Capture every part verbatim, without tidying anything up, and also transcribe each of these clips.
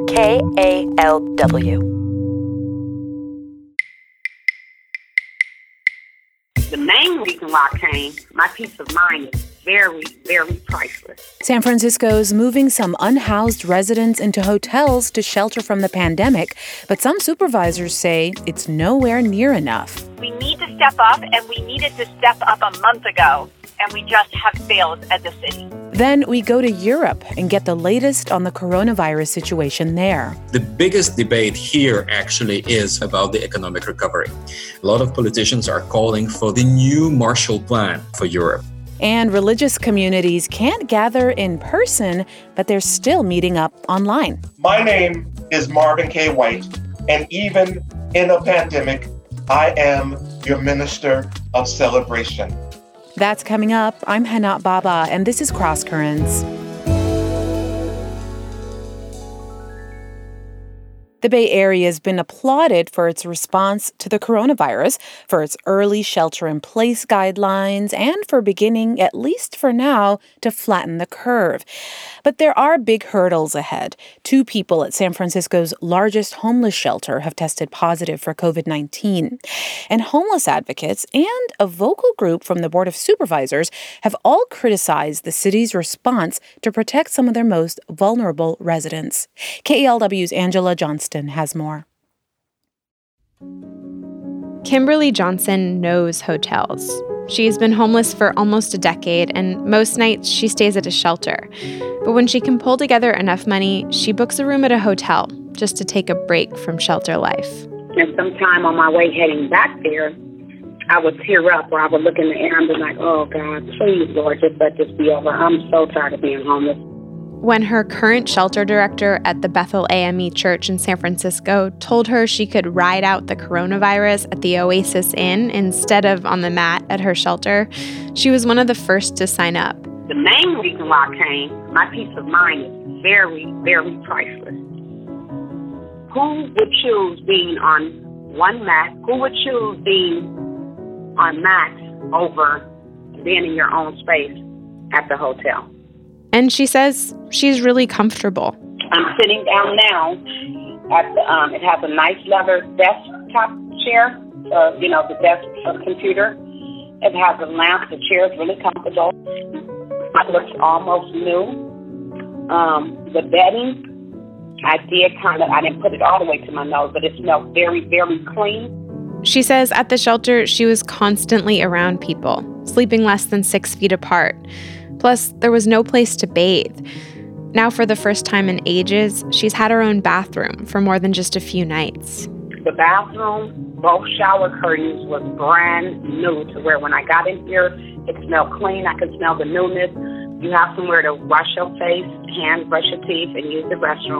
K A L W. The main reason why I came, my peace of mind is very, very priceless. San Francisco's moving some unhoused residents into hotels to shelter from the pandemic, but some supervisors say it's nowhere near enough. We need to step up, and we needed to step up a month ago, and we just have failed as a city. Then we go to Europe and get the latest on the coronavirus situation there. The biggest debate here actually is about the economic recovery. A lot of politicians are calling for the new Marshall Plan for Europe. And religious communities can't gather in person, but they're still meeting up online. My name is Marvin K. White, and even in a pandemic, I am your minister of celebration. That's coming up. I'm Hanat Baba, and this is Cross Currents. The Bay Area has been applauded for its response to the coronavirus, for its early shelter-in-place guidelines, and for beginning, at least for now, to flatten the curve. But there are big hurdles ahead. Two people at San Francisco's largest homeless shelter have tested positive for covid nineteen. And homeless advocates and a vocal group from the Board of Supervisors have all criticized the city's response to protect some of their most vulnerable residents. K E L W's Angela Johnston has more. Kimberly Johnson knows hotels. She's been homeless for almost a decade, and most nights she stays at a shelter. But when she can pull together enough money, she books a room at a hotel just to take a break from shelter life. And sometime on my way heading back there, I would tear up, or I would look in the air and be like, oh, God, please, Lord, just let this be over. I'm so tired of being homeless. When her current shelter director at the Bethel A M E Church in San Francisco told her she could ride out the coronavirus at the Oasis Inn instead of on the mat at her shelter, she was one of the first to sign up. The main reason why I came, my peace of mind is very, very priceless. Who would choose being on one mat? Who would choose being on mats over being in your own space at the hotel? And she says she's really comfortable. I'm sitting down now at the, um, it has a nice leather desktop chair, uh, you know, the desk uh, computer. It has a lamp. The chair is really comfortable. It looks almost new. Um, the bedding, I did kind of, I didn't put it all the way to my nose, but it smelled very, very clean. She says at the shelter, she was constantly around people, sleeping less than six feet apart. Plus, there was no place to bathe. Now, for the first time in ages, she's had her own bathroom for more than just a few nights. The bathroom, both shower curtains was brand new to where when I got in here, it smelled clean. I could smell the newness. You have somewhere to wash your face, hand, brush your teeth, and use the restroom.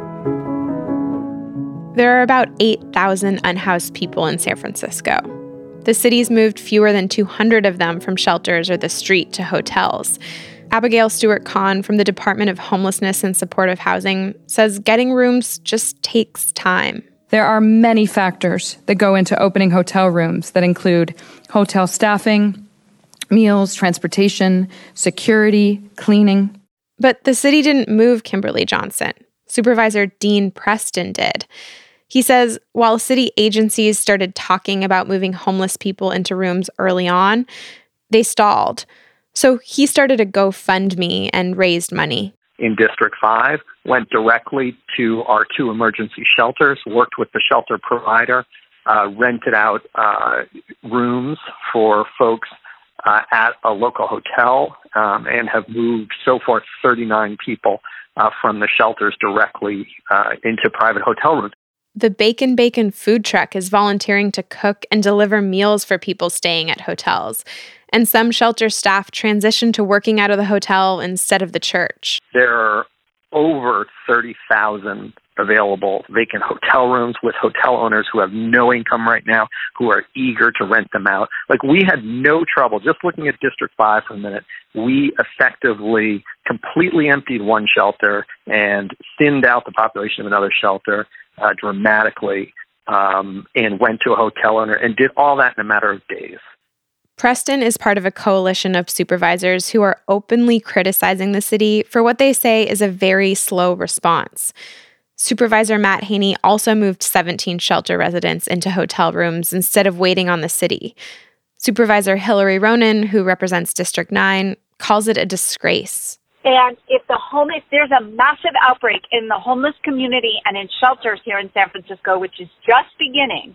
There are about eight thousand unhoused people in San Francisco. The city's moved fewer than two hundred of them from shelters or the street to hotels. Abigail Stewart-Kahn from the Department of Homelessness and Supportive Housing says getting rooms just takes time. There are many factors that go into opening hotel rooms that include hotel staffing, meals, transportation, security, cleaning. But the city didn't move Kimberly Johnson. Supervisor Dean Preston did. He says while city agencies started talking about moving homeless people into rooms early on, they stalled. So he started a GoFundMe and raised money. In District five, went directly to our two emergency shelters, worked with the shelter provider, uh, rented out uh, rooms for folks uh, at a local hotel, um, and have moved so far thirty-nine people uh, from the shelters directly uh, into private hotel rooms. The Bacon Bacon food truck is volunteering to cook and deliver meals for people staying at hotels. And some shelter staff transitioned to working out of the hotel instead of the church. There are over thirty thousand available vacant hotel rooms with hotel owners who have no income right now, who are eager to rent them out. Like, we had no trouble. Just looking at District five for a minute, we effectively completely emptied one shelter and thinned out the population of another shelter uh, dramatically, um, and went to a hotel owner and did all that in a matter of days. Preston is part of a coalition of supervisors who are openly criticizing the city for what they say is a very slow response. Supervisor Matt Haney also moved seventeen shelter residents into hotel rooms instead of waiting on the city. Supervisor Hillary Ronen, who represents District nine, calls it a disgrace. And if the home, if there's a massive outbreak in the homeless community and in shelters here in San Francisco, which is just beginning,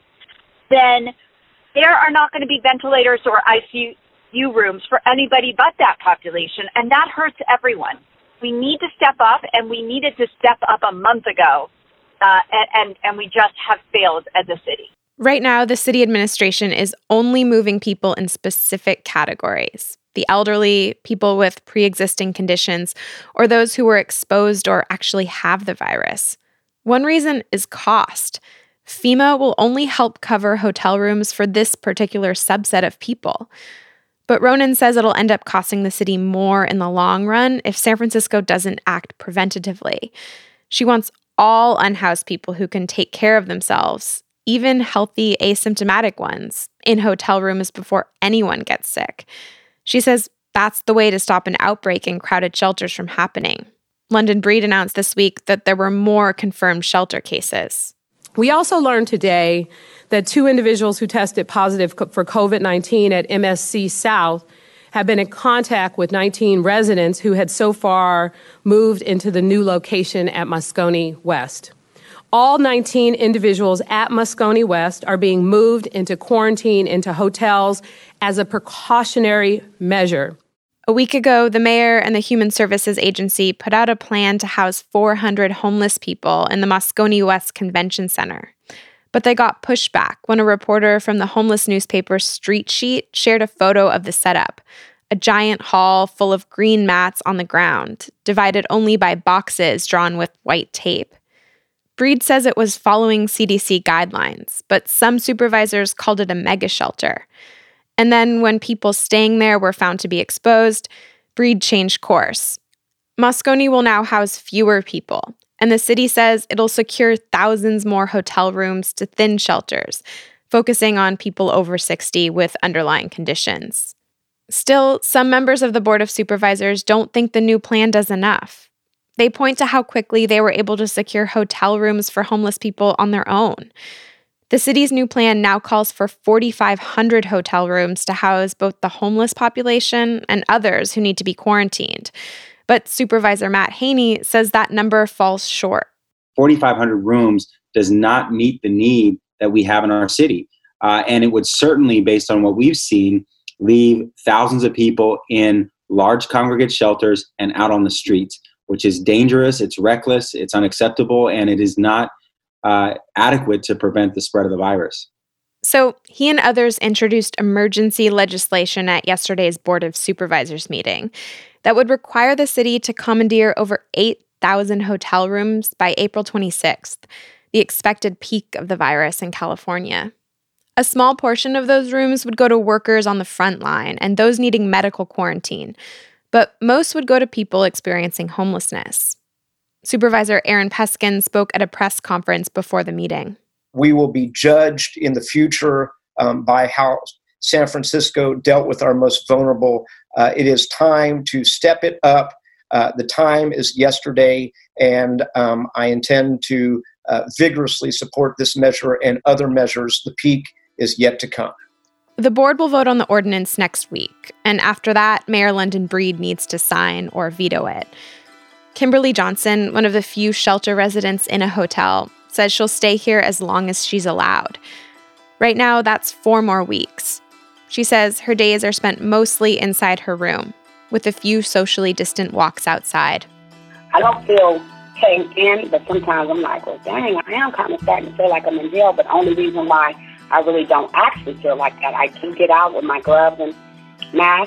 then there are not going to be ventilators or I C U rooms for anybody but that population, and that hurts everyone. We need to step up, and we needed to step up a month ago, uh, and, and, and we just have failed as a city. Right now, the city administration is only moving people in specific categories: the elderly, people with pre-existing conditions, or those who were exposed or actually have the virus. One reason is cost. FEMA will only help cover hotel rooms for this particular subset of people. But Ronen says it'll end up costing the city more in the long run if San Francisco doesn't act preventatively. She wants all unhoused people who can take care of themselves, even healthy asymptomatic ones, in hotel rooms before anyone gets sick. She says that's the way to stop an outbreak in crowded shelters from happening. London Breed announced this week that there were more confirmed shelter cases. We also learned today that two individuals who tested positive for COVID nineteen at M S C South have been in contact with nineteen residents who had so far moved into the new location at Moscone West. All nineteen individuals at Moscone West are being moved into quarantine into hotels as a precautionary measure. A week ago, the mayor and the Human Services Agency put out a plan to house four hundred homeless people in the Moscone West Convention Center. But they got pushback when a reporter from the homeless newspaper Street Sheet shared a photo of the setup: a giant hall full of green mats on the ground, divided only by boxes drawn with white tape. Breed says it was following C D C guidelines, but some supervisors called it a mega shelter. And then when people staying there were found to be exposed, Breed changed course. Moscone will now house fewer people, and the city says it'll secure thousands more hotel rooms to thin shelters, focusing on people over sixty with underlying conditions. Still, some members of the Board of Supervisors don't think the new plan does enough. They point to how quickly they were able to secure hotel rooms for homeless people on their own. The city's new plan now calls for four thousand five hundred hotel rooms to house both the homeless population and others who need to be quarantined. But Supervisor Matt Haney says that number falls short. four thousand five hundred rooms does not meet the need that we have in our city. Uh, and it would certainly, based on what we've seen, leave thousands of people in large congregate shelters and out on the streets, which is dangerous, it's reckless, it's unacceptable, and it is not Uh, adequate to prevent the spread of the virus. So he and others introduced emergency legislation at yesterday's Board of Supervisors meeting that would require the city to commandeer over eight thousand hotel rooms by April twenty-sixth, the expected peak of the virus in California. A small portion of those rooms would go to workers on the front line and those needing medical quarantine, but most would go to people experiencing homelessness. Supervisor Aaron Peskin spoke at a press conference before the meeting. We will be judged in the future um, by how San Francisco dealt with our most vulnerable. Uh, it is time to step it up. Uh, the time is yesterday, and um, I intend to uh, vigorously support this measure and other measures. The peak is yet to come. The board will vote on the ordinance next week, and after that, Mayor London Breed needs to sign or veto it. Kimberly Johnson, one of the few shelter residents in a hotel, says she'll stay here as long as she's allowed. Right now, that's four more weeks. She says her days are spent mostly inside her room, with a few socially distant walks outside. I don't feel caged in, but sometimes I'm like, well, dang, I am kind of starting to feel like I'm in jail, but the only reason why I really don't actually feel like that, I do get out with my gloves and mask.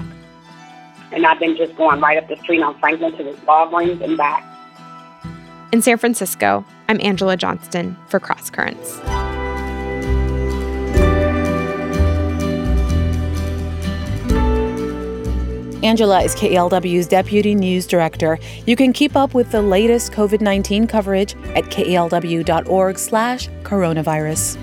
And I've been just going right up the street on Franklin to the Walgreens and back. In San Francisco, I'm Angela Johnston for Cross Currents. Angela is K E L W's Deputy News Director. You can keep up with the latest COVID nineteen coverage at K E L W dot org slash coronavirus.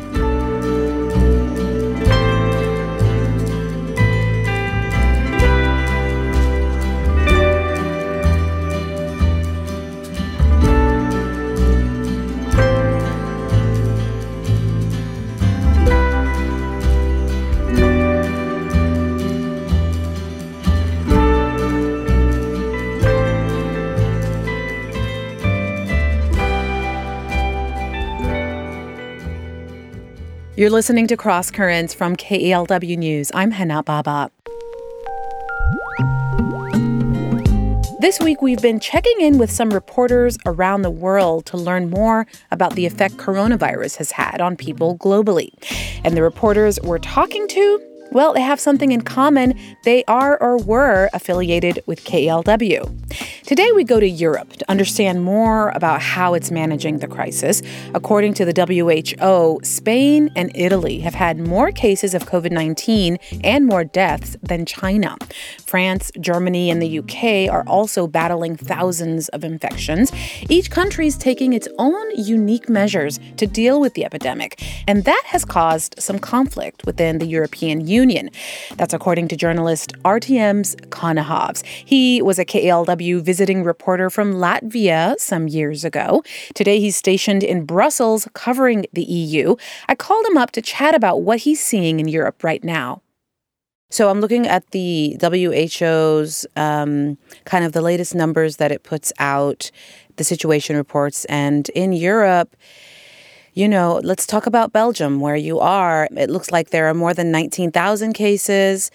You're listening to Cross Currents from K E L W News. I'm Hana Baba. This week, we've been checking in with some reporters around the world to learn more about the effect coronavirus has had on people globally. And the reporters we're talking to, well, they have something in common. They are or were affiliated with K E L W. Today, we go to Europe to understand more about how it's managing the crisis. According to the W H O, Spain and Italy have had more cases of covid nineteen and more deaths than China. France, Germany, and the U K are also battling thousands of infections. Each country is taking its own unique measures to deal with the epidemic, and that has caused some conflict within the European Union. That's according to journalist Artiems Konohavs. He was a K E L W visiting reporter from Latvia some years ago. Today, he's stationed in Brussels covering the E U. I called him up to chat about what he's seeing in Europe right now. So I'm looking at the W H O's um, kind of the latest numbers that it puts out, the situation reports. And in Europe, you know, let's talk about Belgium, where you are. It looks like there are more than nineteen thousand cases.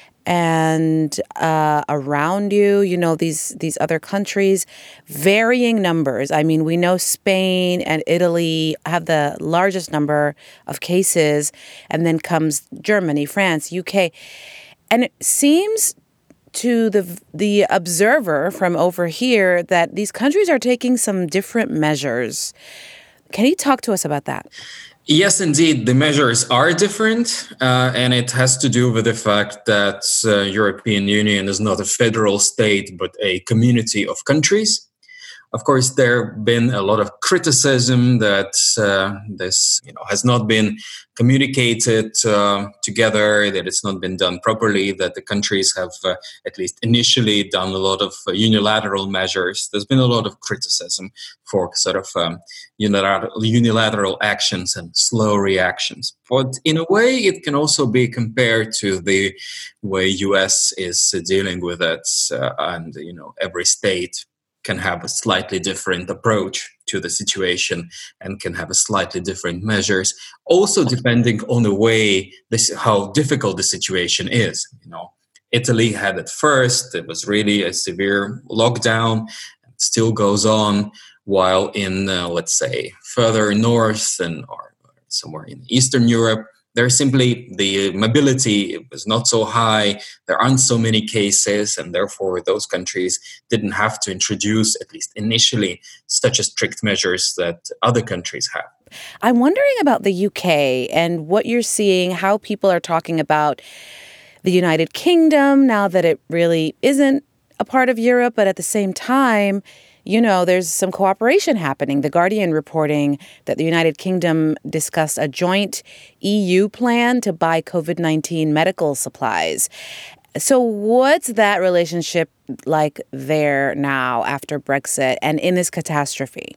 And uh, around you, you know, these these other countries, varying numbers. I mean, we know Spain and Italy have the largest number of cases, and then comes Germany, France, U K. And it seems to the the observer from over here that these countries are taking some different measures. Can you talk to us about that? Yes, indeed. The measures are different, uh, and it has to do with the fact that uh, European Union is not a federal state, but a community of countries. Of course, there have been a lot of criticism that uh, this, you know, has not been communicated uh, together, that it's not been done properly, that the countries have uh, at least initially done a lot of uh, unilateral measures. There's been a lot of criticism for sort of um, unilateral, unilateral actions and slow reactions. But in a way, it can also be compared to the way U S is uh, dealing with it, uh, and you know, every state can have a slightly different approach to the situation and can have a slightly different measures, also depending on the way this, how difficult the situation is. You know, Italy had at first, it was really a severe lockdown, it still goes on, while in, uh, let's say, further north and or somewhere in Eastern Europe, there's simply the mobility was not so high. There aren't so many cases, and therefore those countries didn't have to introduce, at least initially, such a strict measures that other countries have. I'm wondering about the U K and what you're seeing, how people are talking about the United Kingdom now that it really isn't a part of Europe, but at the same time, you know, there's some cooperation happening. The Guardian reporting that the United Kingdom discussed a joint E U plan to buy covid nineteen medical supplies. So what's that relationship like there now after Brexit and in this catastrophe?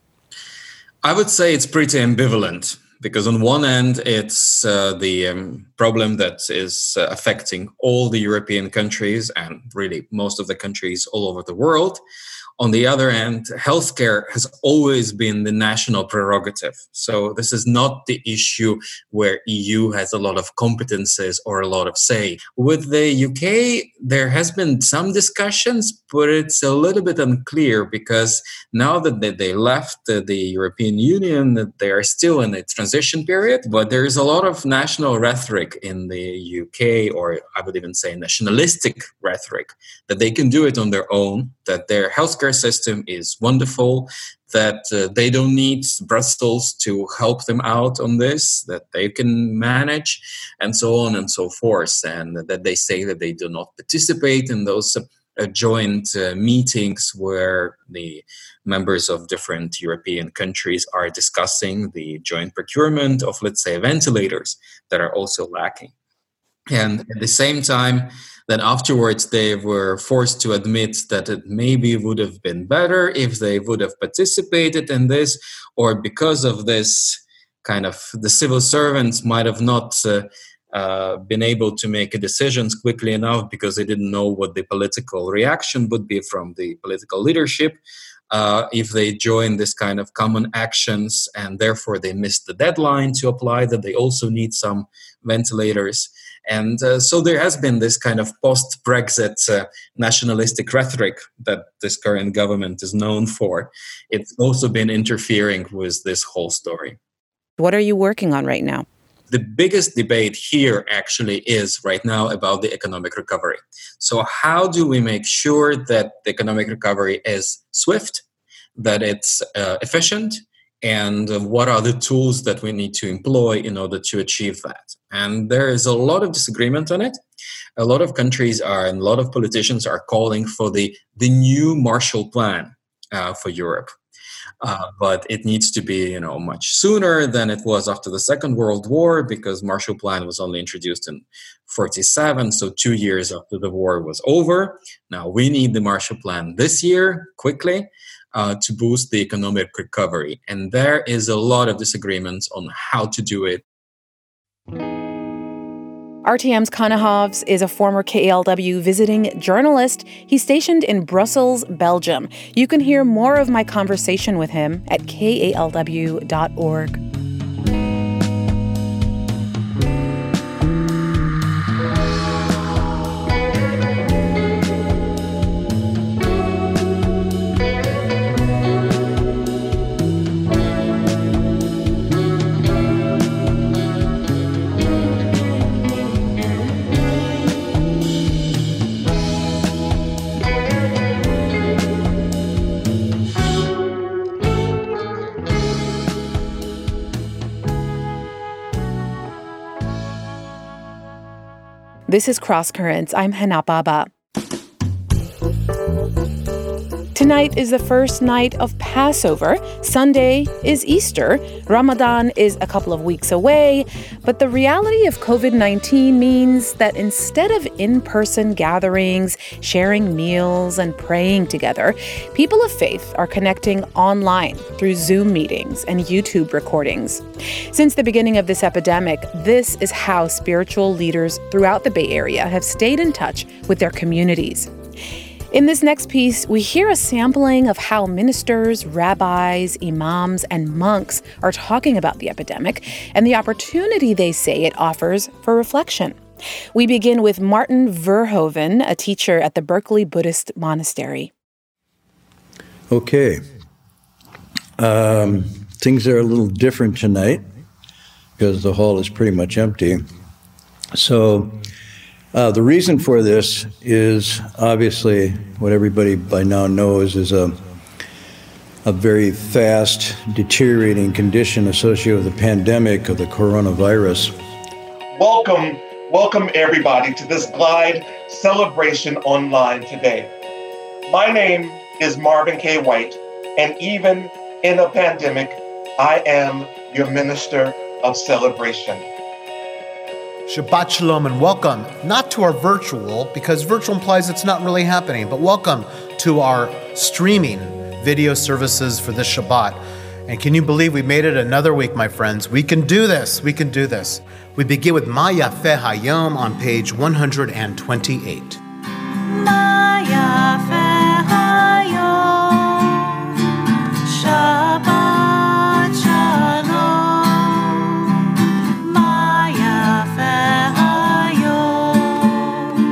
I would say it's pretty ambivalent, because on one end, it's uh, the um, problem that is uh, affecting all the European countries and really most of the countries all over the world. On the other hand, healthcare has always been the national prerogative. So this is not the issue where E U has a lot of competences or a lot of say. With the U K, there has been some discussions, but it's a little bit unclear, because now that they left the European Union, they are still in a transition period. But there is a lot of national rhetoric in the U K, or I would even say nationalistic rhetoric, that they can do it on their own, that their healthcare system is wonderful, that uh, they don't need Brussels to help them out on this, that they can manage, and so on and so forth. And that they say that they do not participate in those uh, joint uh, meetings where the members of different European countries are discussing the joint procurement of, let's say, ventilators that are also lacking. And at the same time, then afterwards they were forced to admit that it maybe would have been better if they would have participated in this, or because of this kind of, the civil servants might have not uh, uh, been able to make decisions quickly enough because they didn't know what the political reaction would be from the political leadership. uh, if they join this kind of common actions and therefore they miss the deadline to apply, that they also need some ventilators. And uh, so there has been this kind of post-Brexit uh, nationalistic rhetoric that this current government is known for. It's also been interfering with this whole story. What are you working on right now? The biggest debate here actually is right now about the economic recovery. So how do we make sure that the economic recovery is swift, that it's uh, efficient, and uh, what are the tools that we need to employ in order to achieve that? And there is a lot of disagreement on it. A lot of countries are, and a lot of politicians are calling for the, the new Marshall Plan uh, for Europe. Uh, but it needs to be, you know, much sooner than it was after the Second World War, because Marshall Plan was only introduced in forty-seven, so two years after the war was over. Now we need the Marshall Plan this year, quickly, uh, to boost the economic recovery. And there is a lot of disagreements on how to do it. R T M's Conor Hobbs is a former K A L W visiting journalist. He's stationed in Brussels, Belgium. You can hear more of my conversation with him at K A L W dot org. This is Cross Currents. I'm Hana Baba. Tonight is the first night of Passover. Sunday is Easter. Ramadan is a couple of weeks away. But the reality of covid nineteen means that instead of in-person gatherings, sharing meals, and praying together, people of faith are connecting online through Zoom meetings and YouTube recordings. Since the beginning of this epidemic, this is how spiritual leaders throughout the Bay Area have stayed in touch with their communities. In this next piece, we hear a sampling of how ministers, rabbis, imams, and monks are talking about the epidemic and the opportunity they say it offers for reflection. We begin with Martin Verhoeven, a teacher at the Berkeley Buddhist Monastery. Okay. Um, things are a little different tonight because the hall is pretty much empty. So Uh, the reason for this is obviously what everybody by now knows is a, a very fast deteriorating condition associated with the pandemic of the coronavirus. Welcome, welcome everybody to this Glide celebration online today. My name is Marvin K. White, and even in a pandemic, I am your minister of celebration. Shabbat Shalom and welcome, not to our virtual, because virtual implies it's not really happening, but welcome to our streaming video services for this Shabbat. And can you believe we made it another week, my friends? We can do this. We can do this. We begin with Ma Yafeh Hayom on page one hundred twenty-eight. Ma Yafeh Hayom, Shabbat Shalom. Ma Yafeh Hayom,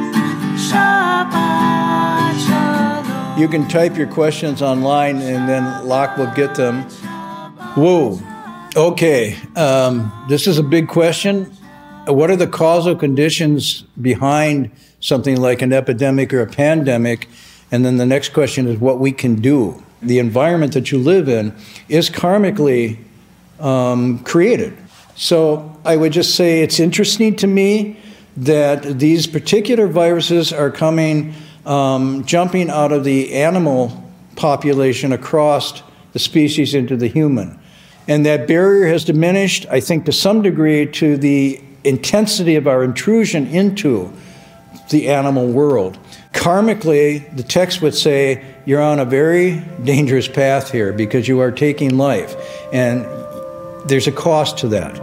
Shabbat Shalom. You can type your questions online and then Locke will get them. Whoa. Okay. Um, this is a big question. What are the causal conditions behind something like an epidemic or a pandemic? And then the next question is what we can do. The environment that you live in is karmically um, created. So I would just say it's interesting to me that these particular viruses are coming, um, jumping out of the animal population across the species into the human. And that barrier has diminished, I think, to some degree to the intensity of our intrusion into the animal world. Karmically, the text would say you're on a very dangerous path here because you are taking life, and there's a cost to that.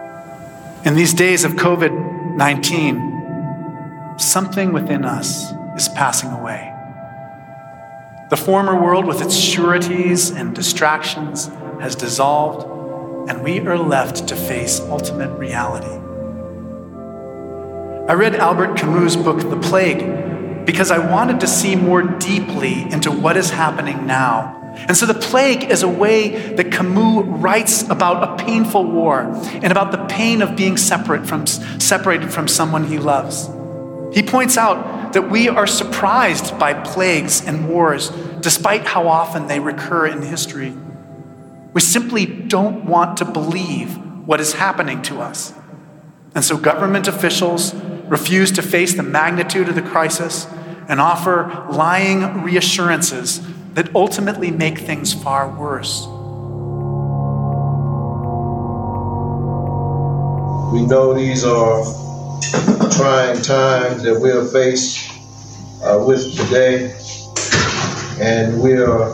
In these days of covid nineteen, something within us is passing away. The former world with its sureties and distractions has dissolved, and we are left to face ultimate reality. I read Albert Camus' book, The Plague, because I wanted to see more deeply into what is happening now. And so The Plague is a way that Camus writes about a painful war and about the pain of being separate from, separated from someone he loves. He points out that we are surprised by plagues and wars, despite how often they recur in history. We simply don't want to believe what is happening to us. And so government officials refuse to face the magnitude of the crisis and offer lying reassurances that ultimately make things far worse. We know these are trying times that we're faced uh, with today, and we are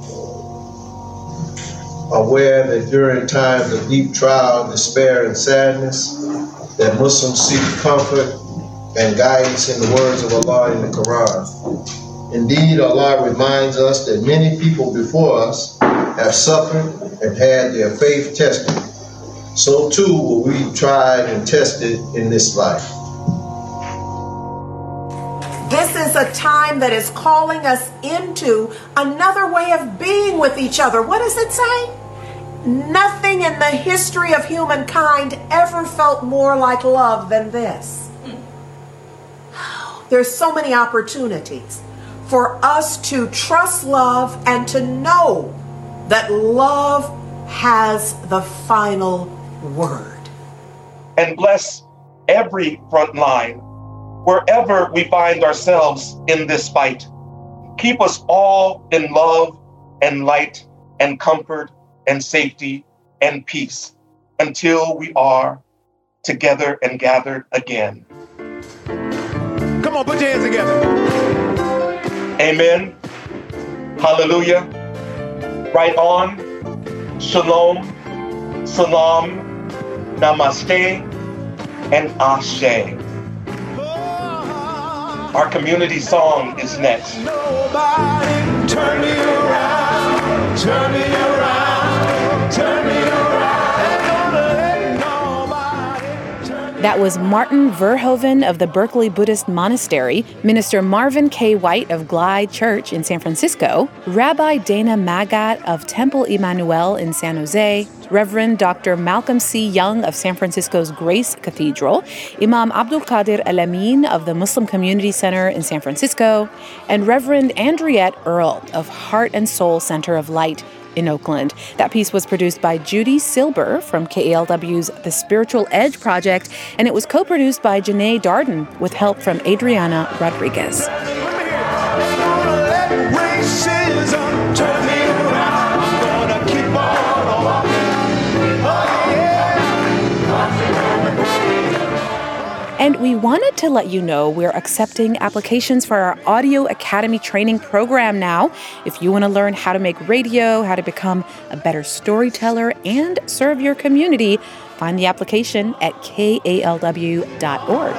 aware that during times of deep trial, despair, and sadness, that Muslims seek comfort and guidance in the words of Allah in the Quran. Indeed, Allah reminds us that many people before us have suffered and had their faith tested. So too will we tried and tested in this life. This is a time that is calling us into another way of being with each other. What does it say? Nothing in the history of humankind ever felt more like love than this. There's so many opportunities for us to trust love and to know that love has the final word. And bless every front line, wherever we find ourselves in this fight. Keep us all in love and light and comfort and safety and peace until we are together and gathered again. Come on, put your hands together. Amen. Hallelujah. Right on. Shalom. Salam. Namaste. And Ashe. Our community song is next. Nobody turn me around, turn me around, turn me around. Ain't gonna let nobody turn me. That was Martin Verhoeven of the Berkeley Buddhist Monastery, Minister Marvin K. White of Glide Church in San Francisco, Rabbi Dana Magat of Temple Emmanuel in San Jose, Reverend Doctor Malcolm C. Young of San Francisco's Grace Cathedral, Imam Abdul Qadir Al-Amin of the Muslim Community Center in San Francisco, and Reverend Andriette Earle of Heart and Soul Center of Light in Oakland. That piece was produced by Judy Silber from K A L W's The Spiritual Edge Project, and it was co-produced by Janae Darden with help from Adriana Rodriguez. Racism, turn me around. I'm gonna keep on walking. Oh, yeah. And we wanted to let you know we're accepting applications for our Audio Academy training program now. If you want to learn how to make radio, how to become a better storyteller, and serve your community, find the application at K A L W dot org.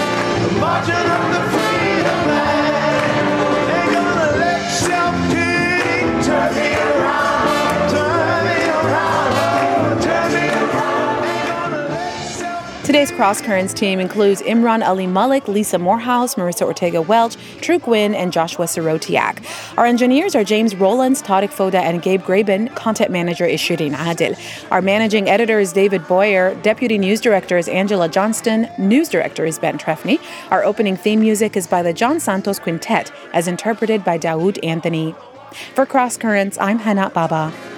Today's Cross Currents team includes Imran Ali Malik, Lisa Morehouse, Marissa Ortega Welch, True Gwynn, and Joshua Sirotiak. Our engineers are James Rowlands, Tariq Foda, and Gabe Graben. Content manager is Shireen Adil. Our managing editor is David Boyer. Deputy news director is Angela Johnston. News director is Ben Trefny. Our opening theme music is by the John Santos Quintet, as interpreted by Dawood Anthony. For Cross Currents, I'm Hannah Baba.